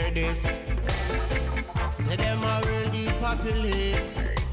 hear this. Say them a real depopulate.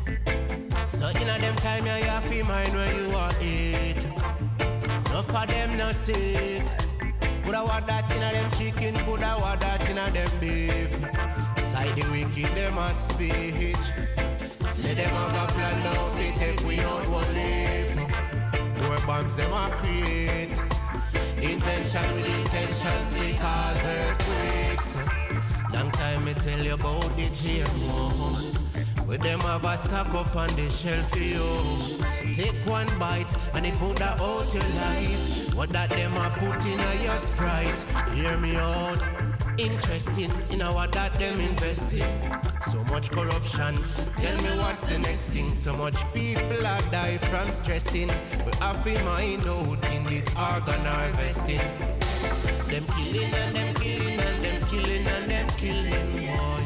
So inna them time you have to mind where you are eat. No for them no sick. Coulda want that inna them chicken, coulda want that inna them beef. Side the wicked them a speech. Say them have a plan now fi take we out one lip. More bombs them a create. Invention with intentions we cause earthquakes. Long time me tell you about the GMO. With them have a stock up on the shelf for you. Take one bite and it put that out your light. What that them a put in a your Sprite. Hear me out. Interesting in what that them investing. So much corruption. Tell me what's the next thing. So much people are die from stressing. We have to mind out in this organ harvesting. Them killing and them killing and them killing and them killing, boy.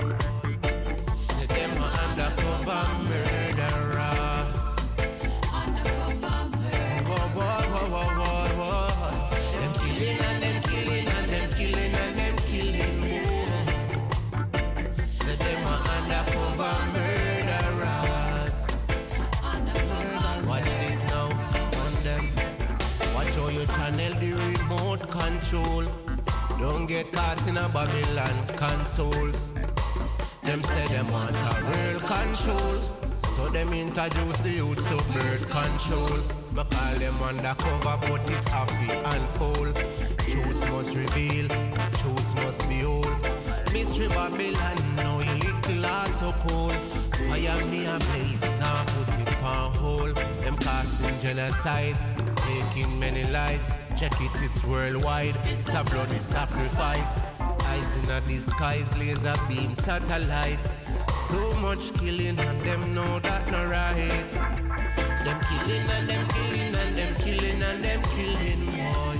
Say them are undercover murderers. Undercover murderers. Boy. Them killing and them killing and them killing and them killing, boy. Say them are undercover murderers. Undercover. Watch this now on them. Watch how you channel the remote control. Don't get caught in a Babylon consoles. Them say them want a real control. So them introduce the youths to birth control. But call them undercover, but it happy unfold. Truths must reveal, truths must be old. Mystery Babylon, now you little heart so cold. Fire me a blaze, now put it on hold. Them casting genocide, taking many lives. Check it, it's worldwide. It's a bloody sacrifice. Eyes in the skies, laser beam satellites. So much killing and them know that no right. Them killing and them killing and them killing and them killing, boy.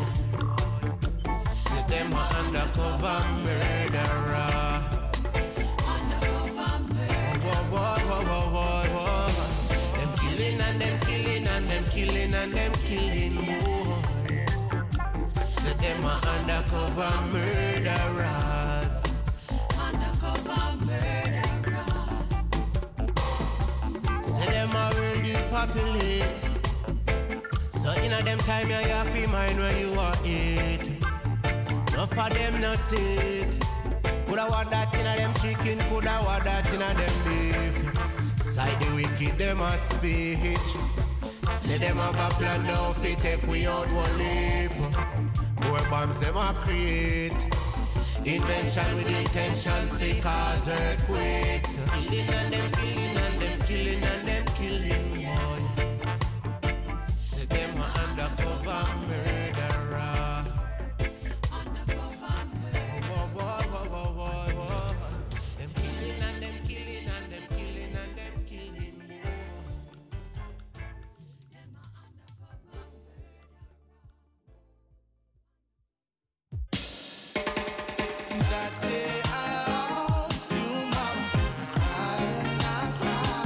Say them are undercover murderer. Undercover murderer. Boy. Them killing and them killing and them killing and them killing, boy. Say them are undercover murderers. Undercover murderers. Say them are real depopulate. So inna them time you have to mind where you are eat. No for them no sick. Coulda want that inna them chicken, coulda want that inna them beef. Side the wicked them a speech. Say them have a plan now fi take we out one lip. More bombs them a create. Invention with intentions to cause earthquakes. Killing and them killing and them killing and them killing, boy. Say them are undercover murderers. Undercover murderers. Boy. Them killing and them killing and them killing and them killing, boy. That day I lost you, mama. I cried and I cried.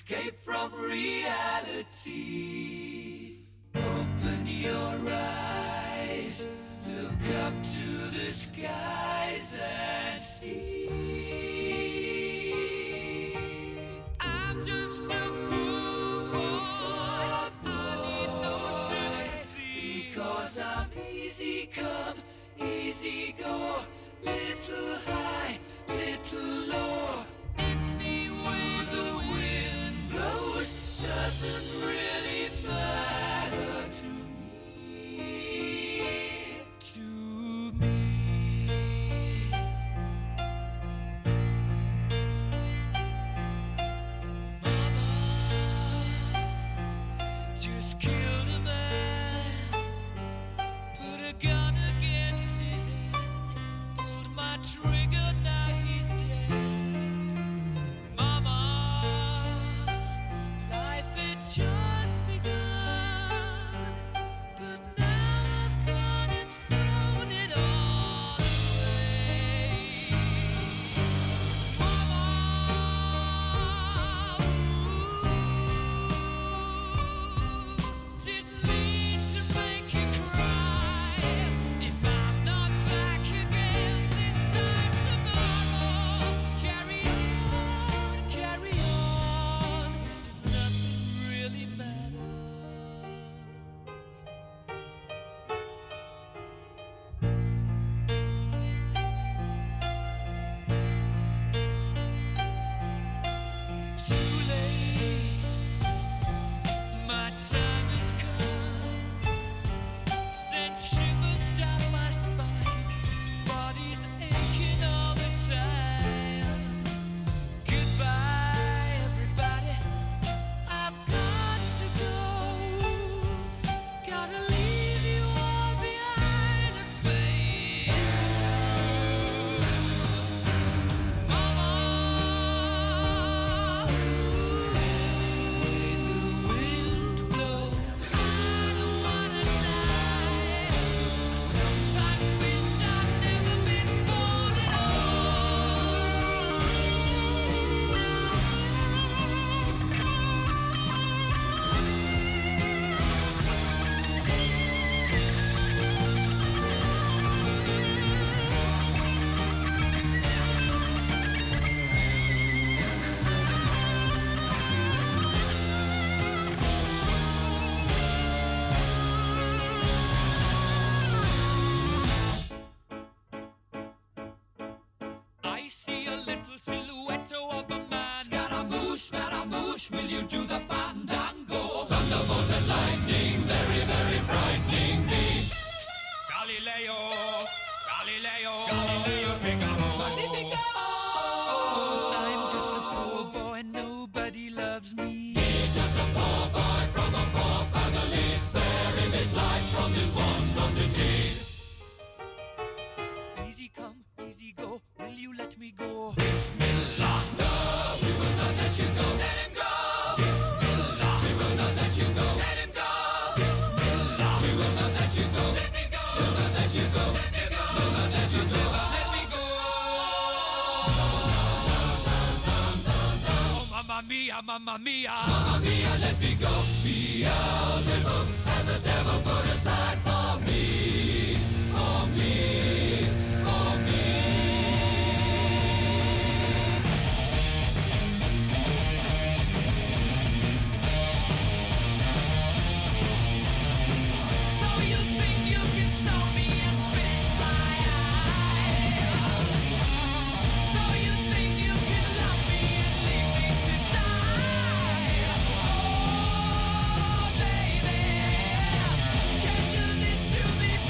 escape from reality. Open your eyes, look up to the skies and see. I'm just a poor boy, I need no sympathy, because I'm easy come, easy go, little high, little low. Any way the wind blows doesn't really matter to me. To me. Mama just killed a man, put a gun against his head, pulled my trigger, now he's dead. Mama, life had just begun, but now I've gone and thrown it all away. Mama, didn't mean to make you cry. If I'm not back again this time tomorrow, carry on, 'cause nothing really matters. Too late, my time has come. Sent shivers down my spine, body's aching all the time. Goodbye, everybody, I've got to go. Gotta leave you all behind and face Mama, way the wind blows, I don't wanna die. Sometimes wish I'd never been born at I see a little silhouette of a man. Scaramouche, will you do the fandango? Thunderbolt and lightning, very, very frightening me. Galileo, Figaro. Magnifico! I'm just a poor boy, nobody loves me. He's just a poor boy from a poor family, sparing his life from this monstrosity. Easy come, easy go, will you let me go? Bismillah, no, we will not let you go. Let him go! Bismillah, we will not let you go. Let him go! Bismillah, we will not let you go. Let me go! We'll not let you go. Let me go! We'll not let you go. Let me go! Oh, mamma mia, mamma mia. Mamma mia, let me go. Beelzebub has a devil put aside for me. For me. For me. So you think you can stop me and spit my eye? So you think you can love me and leave me to die? Oh, baby, can you do this to me,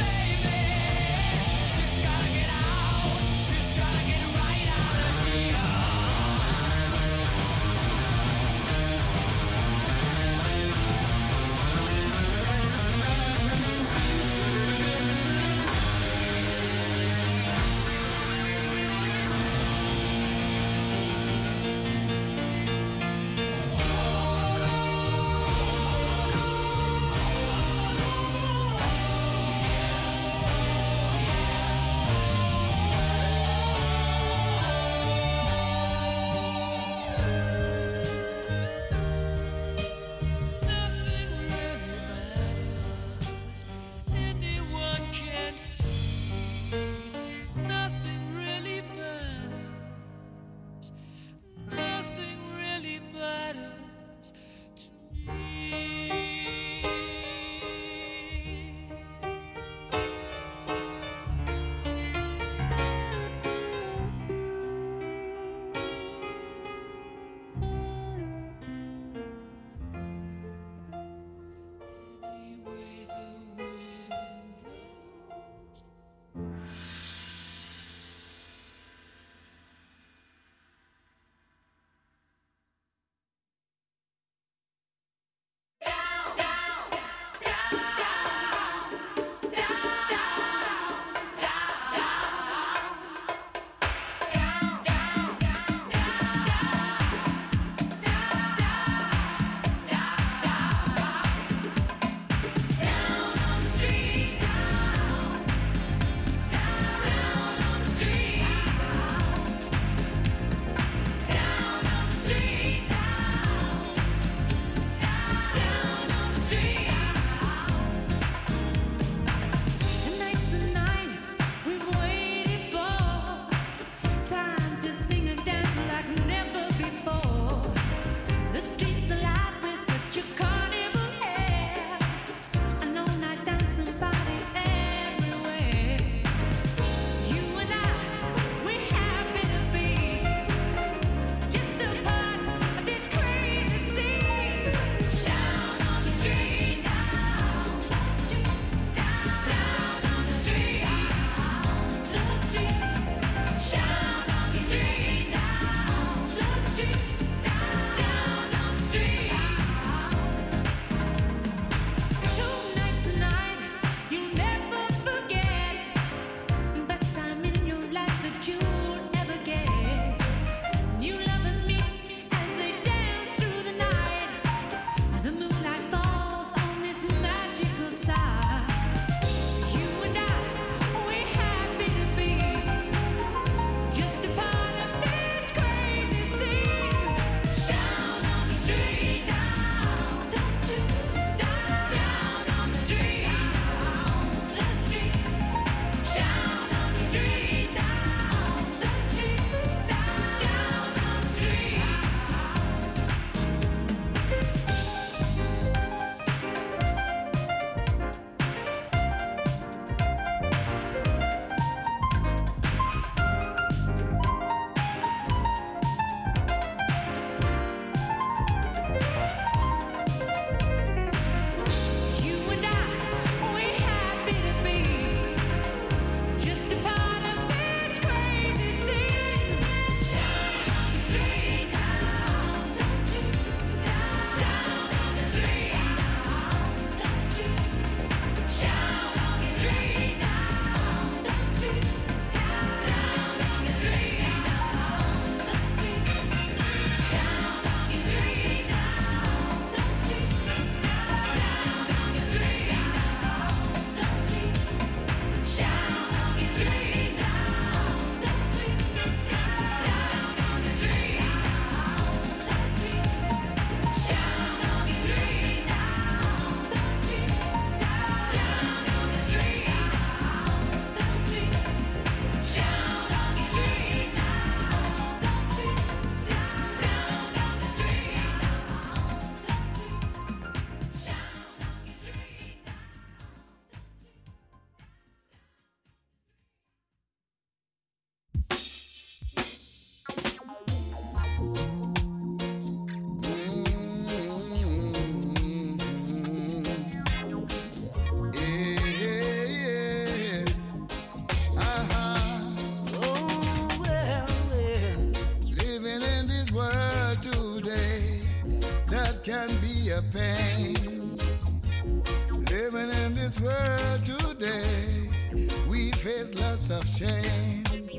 your pain. Living in this world today, we face lots of shame.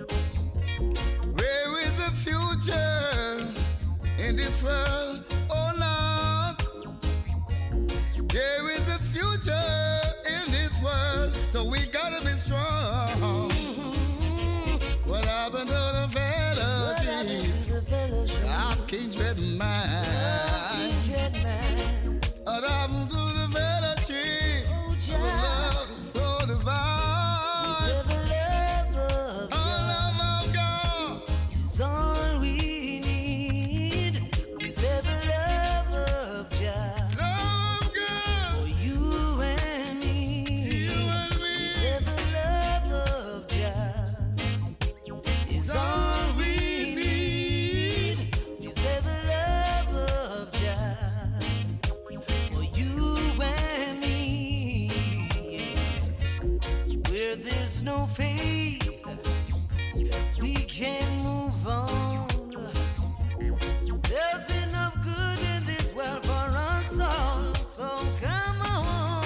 Where is the future in this world? Oh Lord, there is a future in this world, so we gotta be strong. What happened to the fellowship of kindred mind? What happened to the fellowship of love so divine? The love of God is all we need. We say the love of God. Love of God. For you and me. You and me. We say the love of God is all we need. We say the love of God for you and me. Where there's no faith, we can move on. There's enough good in this world for us all, so come on.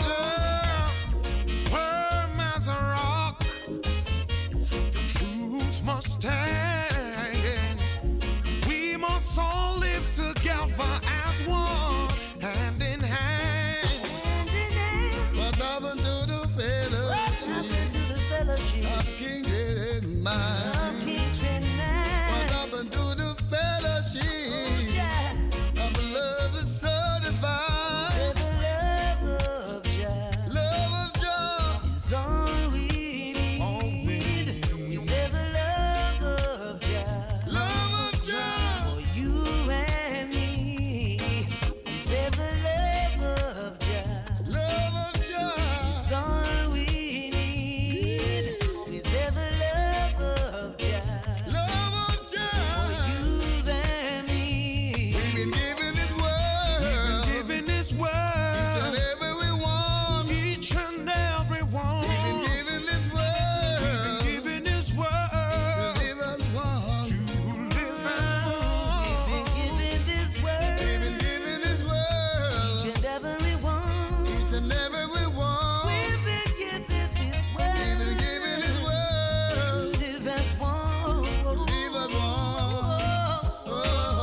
Firm as a rock, the truth must stand. We must all live together as one, hand in hand. Hand in hand, What happened to the what fellowship happened to the fellowship of kindred of mind? kindred What man? happened to the fellowship Yeah, of love that's so divine? say the love of God Love of joy. is all we need. We say the love of God Love of joy. for you and me. We say the love of God Love of joy. is all we need. We say the love of God Love of for joy. you and me. We've been given this world. Giving this Each and world, every one. each and every one. We've been given this world. Giving this To world live as one. to live as We've been given this We've been world, given this world. each and every one. Each and every one. We've been given this We've been given this world, world. live as one. Live as one. Oh,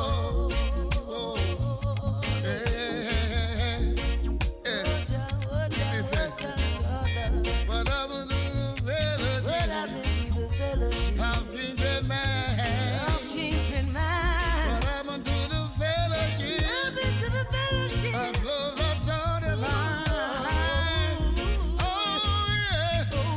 yeah. Listen. What happened to the fellowship of kindred man? What happened to the fellowship of love that's so divine? Oh yeah. Oh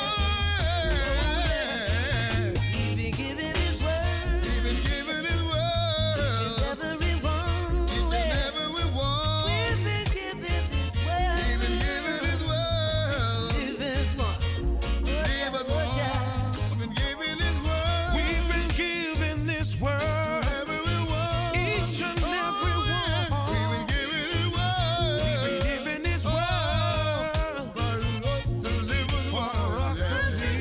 yeah. We've been given this world, We've been given this world. every one. Each and every one. We've been given this We've been world, given this world. live as one. Live as one. We've been given this world. We've been given this world, Everyone. each and every We've one. been given this world. Giving this world For us to live as for one. us to live.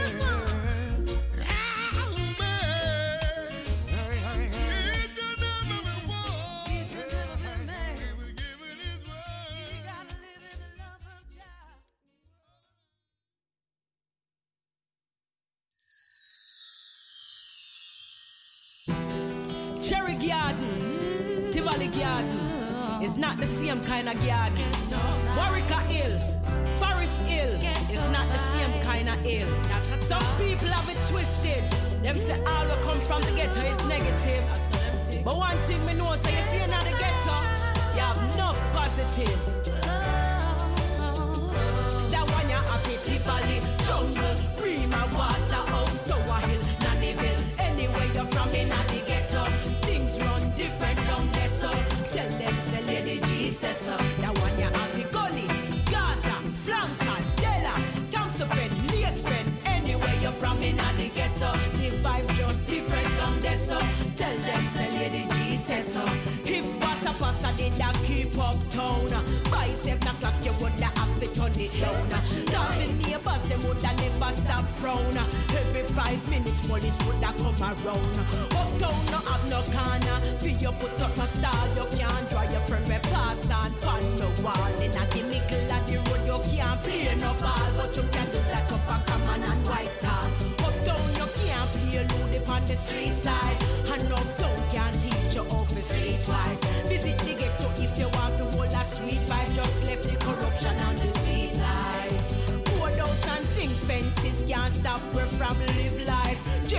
Ah, man. Hey, hey, hey. Each and every one. Each and every man. We've been given this world. You gotta live in the love of God. Cherry Garden, Tivoli Garden is not the same kind of garden. Warwick Hill, Forest Hill is not the same kind of hill. Some people have it twisted. Them say all that come from the ghetto is negative. But one thing me know, so you see in the ghetto, you have enough positive. That one you have it, Tivoli, jungle, Prima, Waterhouse, Tower Hill, Nannyville. Anywhere you're from in the ghetto, things run different down there, so tell them say Lady G says so. That one you have it, Gully, Gaza, Flankers, Della, Thompson, Lakespen. Anywhere you're from in the ghetto, the vibe just different down there, so tell them say Lady G says so. If Passa did that keep up town, by 7 o'clock you woulda have to turn it down. Cause the neighbors them woulda never stop frown. Every 5 minutes police woulda come around. Uptown no have no corner, for you put up a stall, you can't draw your friend we pass on but you can do that up a Common and Whitehall. Uptown you can't play load upon the street side, and uptown can't teach you off the streetwise. Visit the ghetto if you want to hold a sweet vibe. Just left the corruption and the sweet lies. Boardhouse and zinc fences can't stop we from live life.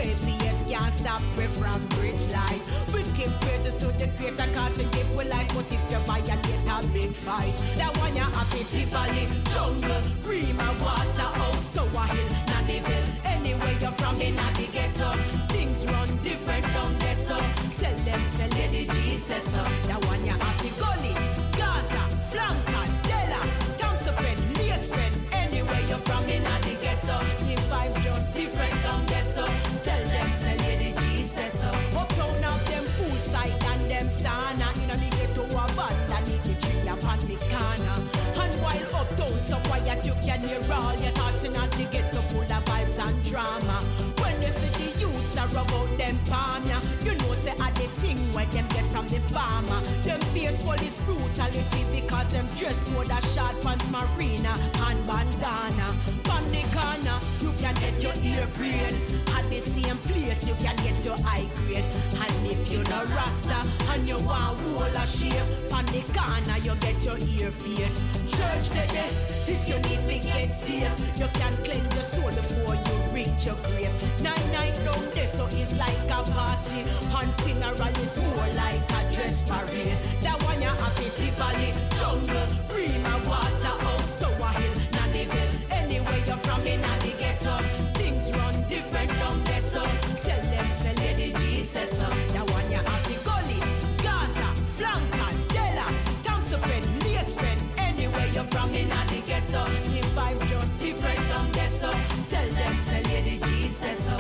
JPS can't stop we from bridge life. We give praises to the creator cause he give we life. But if you violate a big fight, that one you happy Tivoli, jungle, Rima, Waterhouse, Tower Hill, Nannyville. Anywhere you're from in the ghetto, things run different down there, so tell them say Lady G says so. That one you happy Gully, Gaza, Flankers, Della, Tamsupen, Leakspen. Anywhere you're from in the ghetto, the vibe just different down there, so tell them say Lady G says so. Uptown of them poolside and them sauna, in the ghetto a band and the tree upon the corner. And while uptown so quiet you can hear all your thoughts in the ghetto full of vibes and drama. When you see the youths are about them palm, you know say are the thing where them get from the farmer. Them face police brutality because them dress code a short pants marina and bandana. On the corner you can get your ear brain. At the same place you can get your high grade. And if you no rasta and you want whole a shave, on the corner you get your ear fade. Church today, if you need to get saved, you can cleanse your soul before you reach your grave. Night down there so it's like a party, and funeral is more like a dress parade. That one you happy Tivoli, jungle, Rima, Waterhouse, Tower Hill, Nannyville. Anywhere you're from in the ghetto, things run different down there, so tell them say Lady G says so. That one you happy Gully, Gaza, Flankers, Della, Tamsupen, Leakspen. Anywhere you're from in the ghetto, the vibe just different down there, so tell them say Lady G says so.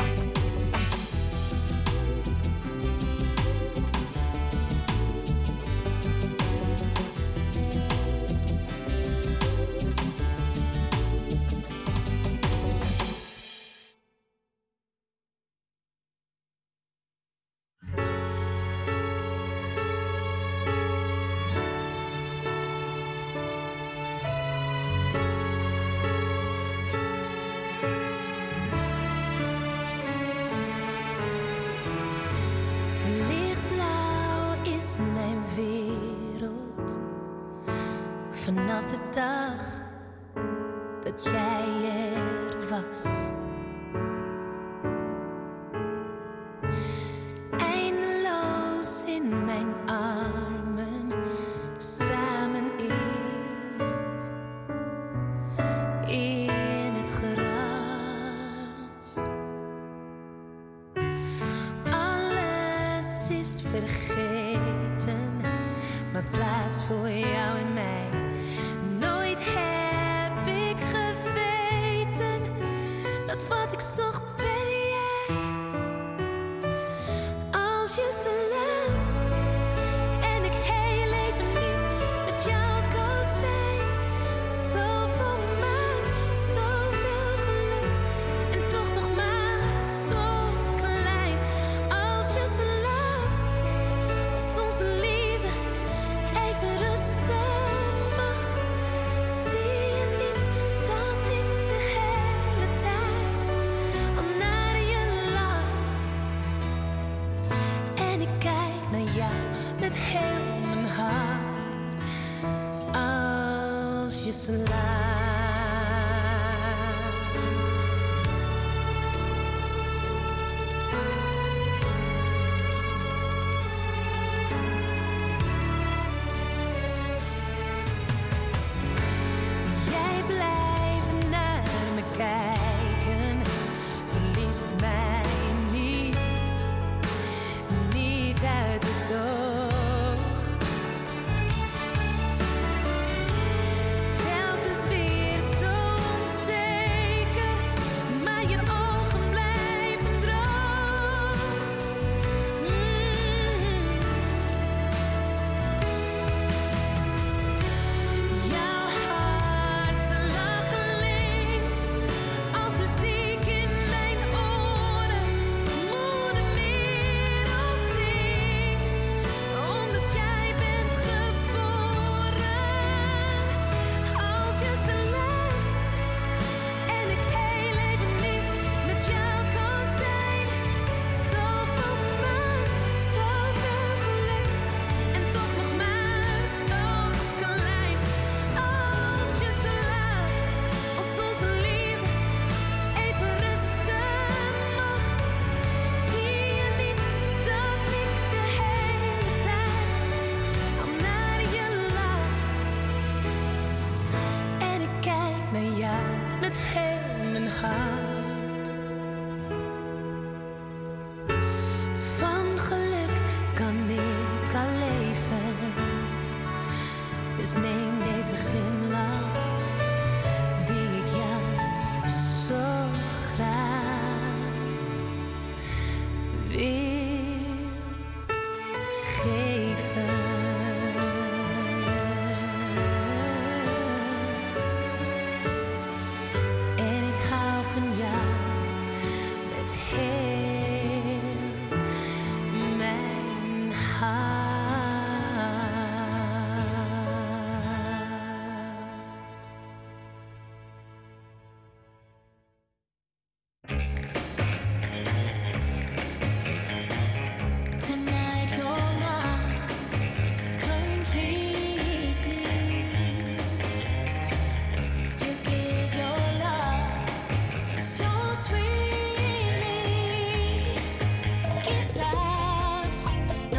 Vanaf de dag dat jij er was. Eindeloos in mijn armen, samen in het gras. Alles is vergeten, maar plaats voor jou en mij. Nooit heb ik geweten dat wat ik zocht ben jij. Als je ze laat en ik heel even niet met jou kan zijn. Zoveel maat, zoveel geluk en toch nog maar zo klein. Als je ze laat, als onze liefde even rusten mag. Zie je niet dat ik de hele tijd al naar je lach. En ik kijk naar jou met heel mijn hart. Als je slaapt. Jij blijft naar me kijken, verliest mij niet uit het oog. Telkens weer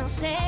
say